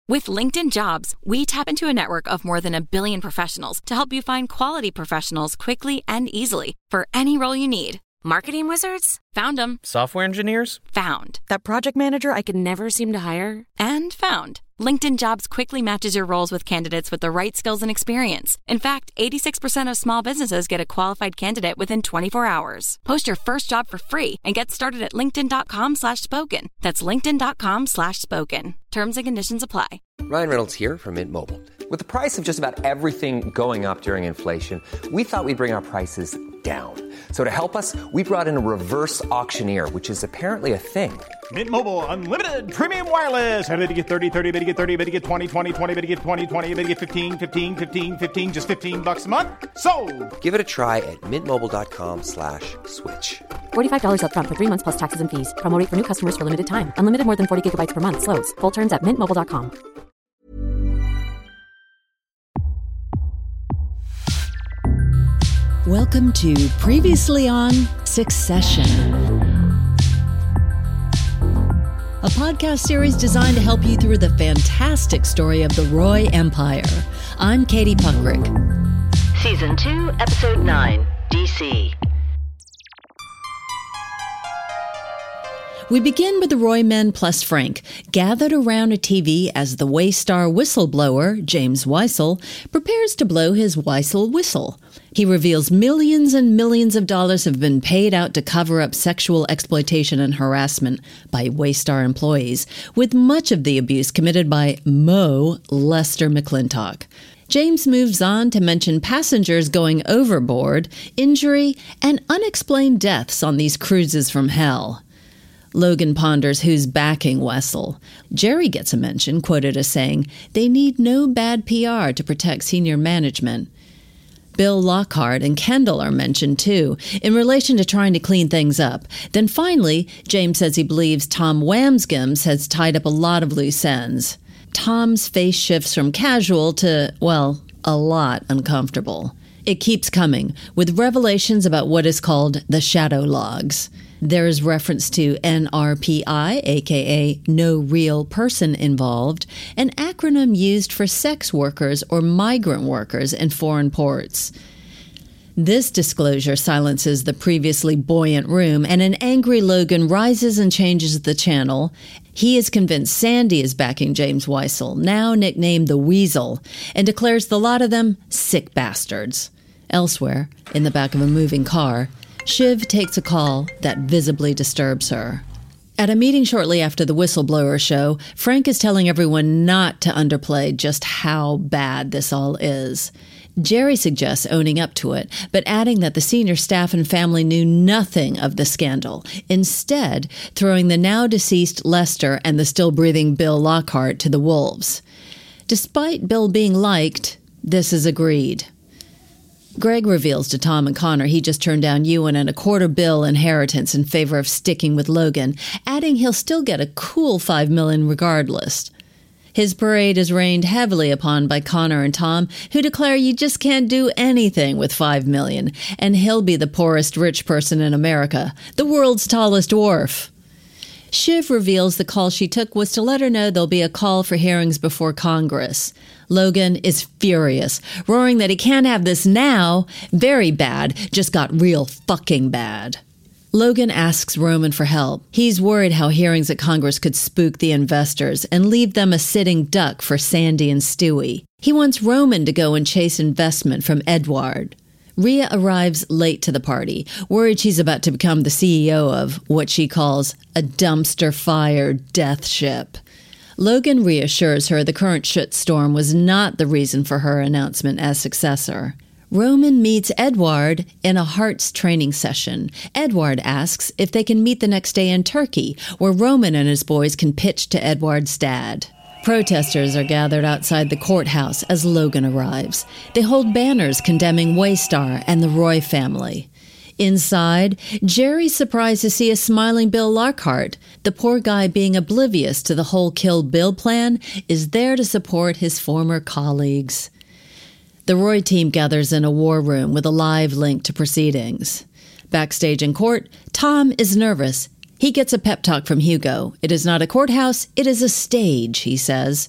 With LinkedIn Jobs, we tap into a network of more than 1 billion professionals to help you find quality professionals quickly and easily for any role you need. Marketing wizards? Found them. Software engineers? Found. That project manager I could never seem to hire? And found. LinkedIn Jobs quickly matches your roles with candidates with the right skills and experience. In fact, 86% of small businesses get a qualified candidate within 24 hours. Post your first job for free and get started at linkedin.com/spoken. That's linkedin.com/spoken. Terms and conditions apply. Ryan Reynolds here from Mint Mobile. With the price of just about everything going up during inflation, we thought we'd bring our prices down. So to help us, we brought in a reverse auctioneer, which is apparently a thing. Mint Mobile Unlimited Premium Wireless. How to get 30, 30, bit to get 30, bit to get 20, 20, 20, bit to get 20, 20, bit to get 15, 15, 15, 15, just $15 a month? Sold! Give it a try at mintmobile.com/switch. $45 up front for 3 months plus taxes and fees. Promo rate for new customers for limited time. Unlimited more than 40 gigabytes per month. Slows full terms at mintmobile.com. Welcome to Previously on Succession, a podcast series designed to help you through the fantastic story of the Roy Empire. I'm Katie Puckrick. Season 2, Episode 9, DC. We begin with the Roy men plus Frank, gathered around a TV as the Waystar whistleblower, James Weissel, prepares to blow his Weissel whistle. He reveals millions and millions of dollars have been paid out to cover up sexual exploitation and harassment by Waystar employees, with much of the abuse committed by Mo Lester McClintock. James moves on to mention passengers going overboard, injury, and unexplained deaths on these cruises from hell. Logan ponders who's backing Weissel. Jerry gets a mention, quoted as saying, "They need no bad PR to protect senior management." Bill Lockhart and Kendall are mentioned too, in relation to trying to clean things up. Then finally, James says he believes Tom Wamsgums has tied up a lot of loose ends. Tom's face shifts from casual to, well, a lot uncomfortable. It keeps coming, with revelations about what is called the shadow logs. There is reference to NRPI, aka No Real Person Involved, an acronym used for sex workers or migrant workers in foreign ports. This disclosure silences the previously buoyant room, and an angry Logan rises and changes the channel. He is convinced Sandy is backing James Weissel, now nicknamed the Weasel, and declares the lot of them sick bastards. Elsewhere, in the back of a moving car, Shiv takes a call that visibly disturbs her. At a meeting shortly after the whistleblower show, Frank is telling everyone not to underplay just how bad this all is. Jerry suggests owning up to it, but adding that the senior staff and family knew nothing of the scandal, instead throwing the now-deceased Lester and the still-breathing Bill Lockhart to the wolves. Despite Bill being liked, this is agreed. Greg reveals to Tom and Connor he just turned down Ewan and a $250 million inheritance in favor of sticking with Logan, adding he'll still get a cool $5 million regardless. His parade is rained heavily upon by Connor and Tom, who declare you just can't do anything with $5 million, and he'll be the poorest rich person in America, the world's tallest dwarf. Shiv reveals the call she took was to let her know there'll be a call for hearings before Congress. Logan is furious, roaring that he can't have this now. Very bad, just got real fucking bad. Logan asks Roman for help. He's worried how hearings at Congress could spook the investors and leave them a sitting duck for Sandy and Stewie. He wants Roman to go and chase investment from Edward. Rhea arrives late to the party, worried she's about to become the CEO of what she calls a dumpster-fire death ship. Logan reassures her the current shitstorm was not the reason for her announcement as successor. Roman meets Edward in a Hearts training session. Edward asks if they can meet the next day in Turkey, where Roman and his boys can pitch to Edward's dad. Protesters are gathered outside the courthouse as Logan arrives. They hold banners condemning Waystar and the Roy family. Inside, Jerry's surprised to see a smiling Bill Lockhart. The poor guy, being oblivious to the whole Kill Bill plan, is there to support his former colleagues. The Roy team gathers in a war room with a live link to proceedings. Backstage in court, Tom is nervous. He gets a pep talk from Hugo. It is not a courthouse, it is a stage, he says.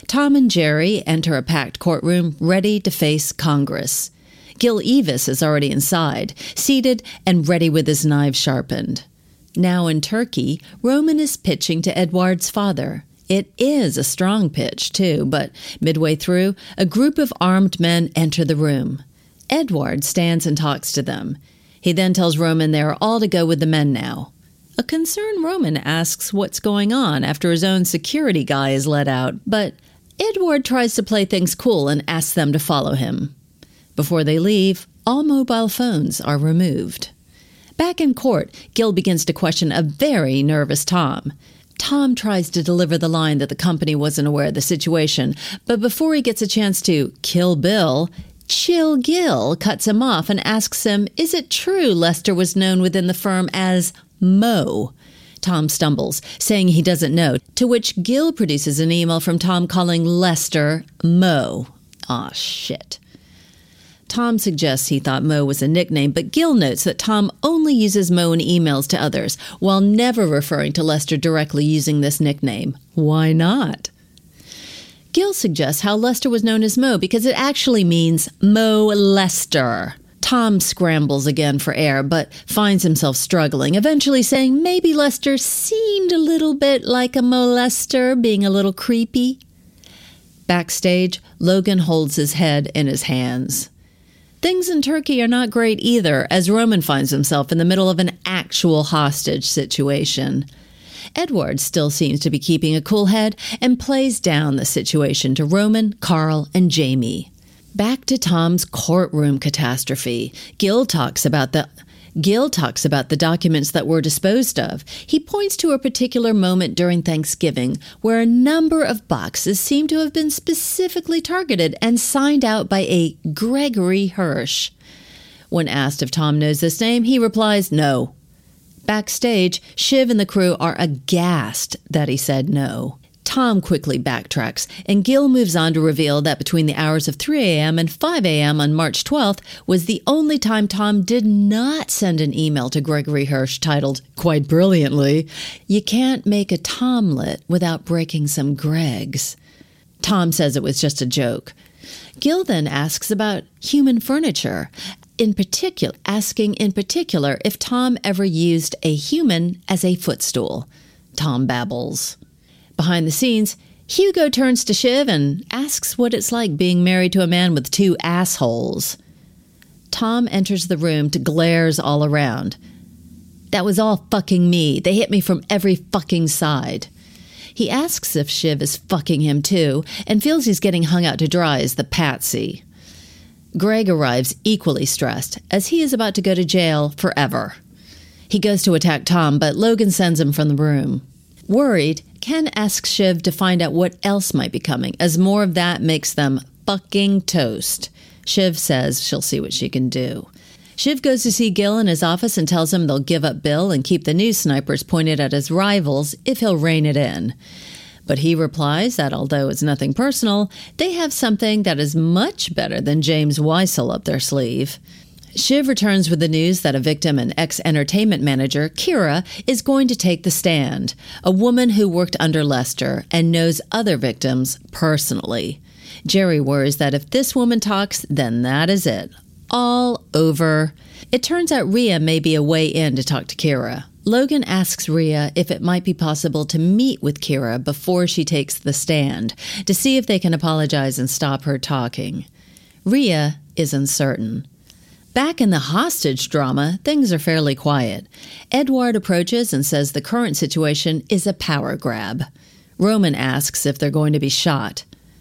Tom and Jerry enter a packed courtroom ready to face Congress. Gil Evis is already inside, seated and ready with his knife sharpened. Now in Turkey, Roman is pitching to Edward's father. It is a strong pitch, too, but midway through, a group of armed men enter the room. Edward stands and talks to them. He then tells Roman they are all to go with the men now. A concerned Roman asks what's going on after his own security guy is let out, but Edward tries to play things cool and asks them to follow him. Before they leave, all mobile phones are removed. Back in court, Gil begins to question a very nervous Tom. Tom tries to deliver the line that the company wasn't aware of the situation, but before he gets a chance to kill Bill, Chill Gil cuts him off and asks him, is it true Lester was known within the firm as Mo? Tom stumbles, saying he doesn't know, to which Gil produces an email from Tom calling Lester Mo. Aw, shit. Tom suggests he thought Mo was a nickname, but Gil notes that Tom only uses Mo in emails to others, while never referring to Lester directly using this nickname. Why not? Gil suggests how Lester was known as Mo because it actually means Mo Lester. Tom scrambles again for air, but finds himself struggling, eventually saying maybe Lester seemed a little bit like a molester, being a little creepy. Backstage, Logan holds his head in his hands. Things in Turkey are not great either, as Roman finds himself in the middle of an actual hostage situation. Edward still seems to be keeping a cool head and plays down the situation to Roman, Carl, and Jamie. Back to Tom's courtroom catastrophe. Gil talks about the documents that were disposed of. He points to a particular moment during Thanksgiving where a number of boxes seem to have been specifically targeted and signed out by a Gregory Hirsch. When asked if Tom knows this name, he replies, no. Backstage, Shiv and the crew are aghast that he said no. Tom quickly backtracks, and Gil moves on to reveal that between the hours of 3 a.m. and 5 a.m. on March 12th was the only time Tom did not send an email to Gregory Hirsch titled, quite brilliantly, "You can't make a Tomlet without breaking some Gregs." Tom says it was just a joke. Gil then asks about human furniture, asking in particular if Tom ever used a human as a footstool. Tom babbles. Behind the scenes, Hugo turns to Shiv and asks what it's like being married to a man with 2 assholes. Tom enters the room to glares all around. That was all fucking me. They hit me from every fucking side. He asks if Shiv is fucking him too, and feels he's getting hung out to dry as the patsy. Greg arrives equally stressed, as he is about to go to jail forever. He goes to attack Tom, but Logan sends him from the room. Worried, Ken asks Shiv to find out what else might be coming, as more of that makes them fucking toast. Shiv says she'll see what she can do. Shiv goes to see Gil in his office and tells him they'll give up Bill and keep the news snipers pointed at his rivals if he'll rein it in. But he replies that although it's nothing personal, they have something that is much better than James Weissel up their sleeve. Shiv returns with the news that a victim and ex-entertainment manager, Kira, is going to take the stand, a woman who worked under Lester and knows other victims personally. Jerry worries that if this woman talks, then that is it. All over. It turns out Rhea may be a way in to talk to Kira. Logan asks Rhea if it might be possible to meet with Kira before she takes the stand, to see if they can apologize and stop her talking. Rhea is uncertain. Back in the hostage drama, things are fairly quiet. Edward approaches and says the current situation is a power grab. Roman asks if they're going to be shot.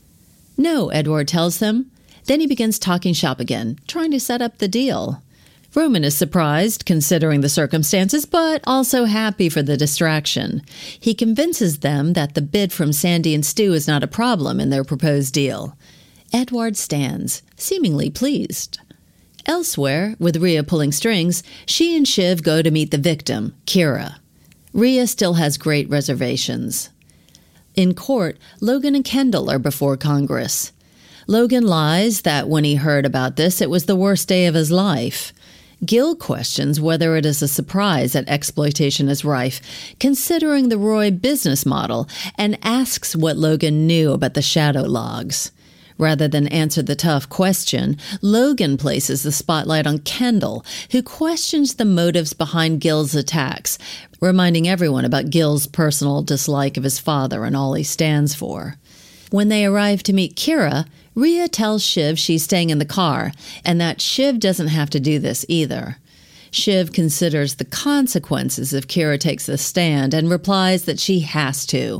No, Edward tells them. Then he begins talking shop again, trying to set up the deal. Roman is surprised, considering the circumstances, but also happy for the distraction. He convinces them that the bid from Sandy and Stu is not a problem in their proposed deal. Edward stands, seemingly pleased. Elsewhere, with Rhea pulling strings, she and Shiv go to meet the victim, Kira. Rhea still has great reservations. In court, Logan and Kendall are before Congress. Logan lies that when he heard about this, it was the worst day of his life. Gil questions whether it is a surprise that exploitation is rife, considering the Roy business model, and asks what Logan knew about the shadow logs. Rather than answer the tough question, Logan places the spotlight on Kendall, who questions the motives behind Gil's attacks, reminding everyone about Gil's personal dislike of his father and all he stands for. When they arrive to meet Kira, Rhea tells Shiv she's staying in the car, and that Shiv doesn't have to do this either. Shiv considers the consequences if Kira takes the stand and replies that she has to.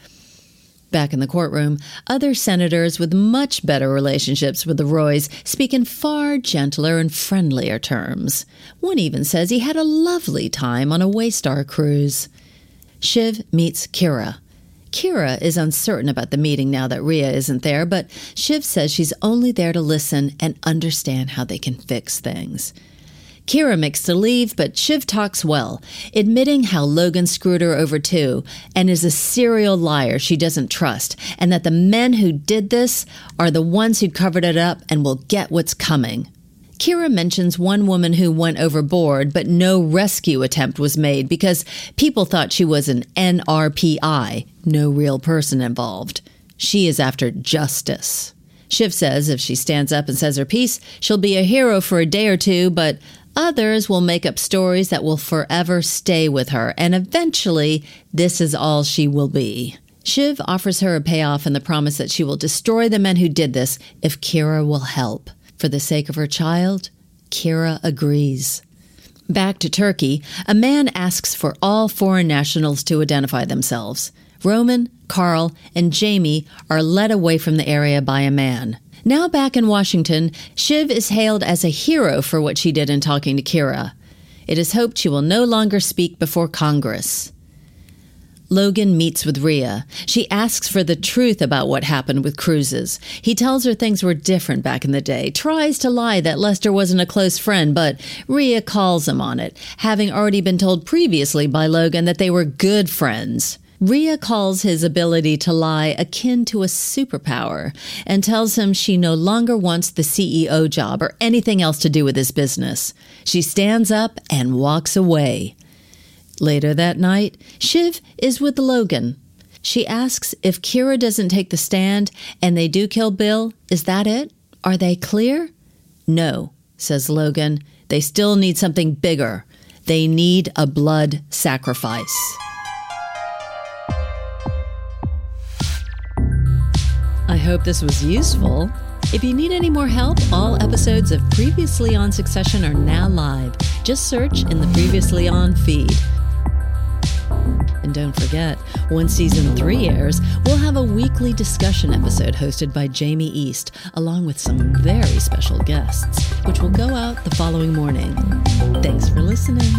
Back in the courtroom, other senators with much better relationships with the Roys speak in far gentler and friendlier terms. One even says he had a lovely time on a Waystar cruise. Shiv meets Kira. Kira is uncertain about the meeting now that Rhea isn't there, but Shiv says she's only there to listen and understand how they can fix things. Kira makes to leave, but Shiv talks well, admitting how Logan screwed her over too, and is a serial liar she doesn't trust, and that the men who did this are the ones who covered it up and will get what's coming. Kira mentions one woman who went overboard, but no rescue attempt was made because people thought she was an NRPI, no real person involved. She is after justice. Shiv says if she stands up and says her piece, she'll be a hero for a day or two, but others will make up stories that will forever stay with her, and eventually, this is all she will be. Shiv offers her a payoff in the promise that she will destroy the men who did this if Kira will help. For the sake of her child, Kira agrees. Back to Turkey, a man asks for all foreign nationals to identify themselves. Roman, Carl, and Jamie are led away from the area by a man. Now back in Washington, Shiv is hailed as a hero for what she did in talking to Kira. It is hoped she will no longer speak before Congress. Logan meets with Rhea. She asks for the truth about what happened with Cruises. He tells her things were different back in the day, tries to lie that Lester wasn't a close friend, but Rhea calls him on it, having already been told previously by Logan that they were good friends. Rhea calls his ability to lie akin to a superpower and tells him she no longer wants the CEO job or anything else to do with his business. She stands up and walks away. Later that night, Shiv is with Logan. She asks if Kira doesn't take the stand and they do kill Bill, is that it? Are they clear? No, says Logan. They still need something bigger. They need a blood sacrifice. I hope this was useful. If you need any more help, all episodes of Previously on Succession are now live. Just search in the Previously on feed. And don't forget, when Season 3 airs, we'll have a weekly discussion episode hosted by Jamie East, along with some very special guests, which will go out the following morning. Thanks for listening.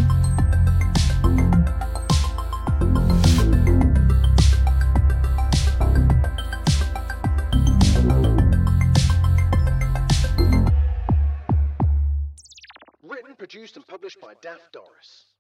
Written, produced, and published by Daft Doris.